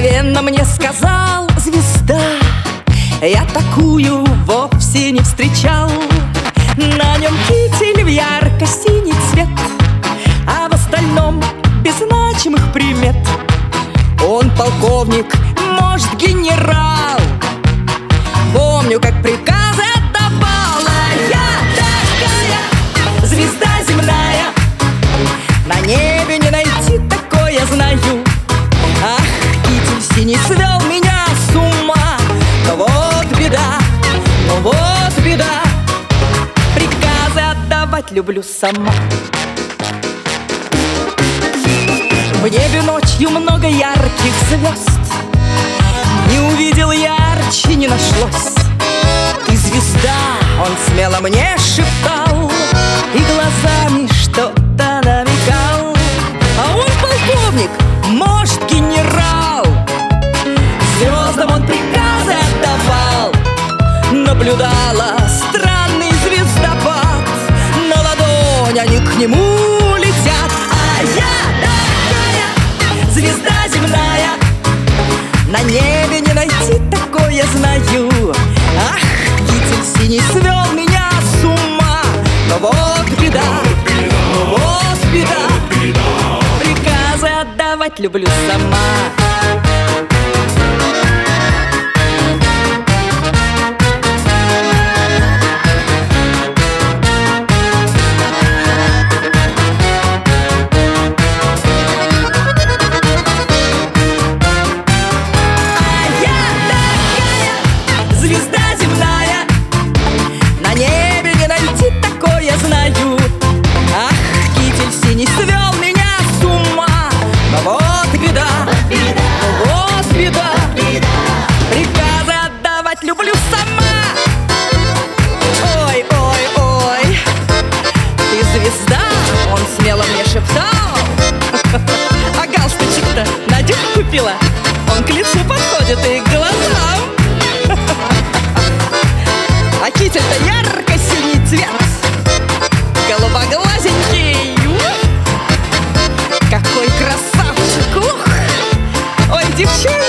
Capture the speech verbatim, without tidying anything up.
Мгновенно мне сказал: звезда, я такую вовсе не встречал. На нем китель в ярко-синий цвет, а в остальном без значимых примет. Он полковник, может, генерал. Помню, как приказы отдавала. Я такая звезда земная, на небе не найти такой, я знаю. Ах, китель синий свел меня с ума. Но вот беда, но вот беда, приказы отдавать люблю сама. В небе ночью много ярких звезд, не увидел ярче, не нашлось. Ты звезда, он смело мне шептал, и глазами что-то намекал. А он полковник, может, генерал. Звездам он приказы отдавал. Наблюдала странный звездопад, на ладонь они к нему летят. А я такая звезда земная, на небе не найти такой, я знаю. Ах, китель синий свел меня с ума. Но вот беда, но вот беда, приказы отдавать люблю сама. Не свел меня с ума. Но вот беда, беда, вот беда, беда, приказы отдавать люблю сама. Ой, ой, ой, ты звезда, он смело мне шептал. А галстучек-то Надюха купила, он к лицу подходит и к глазам. А китель-то ярко-синий цвет, голубоглазенький. Какой красавчик! Ух! Ой, девчонки!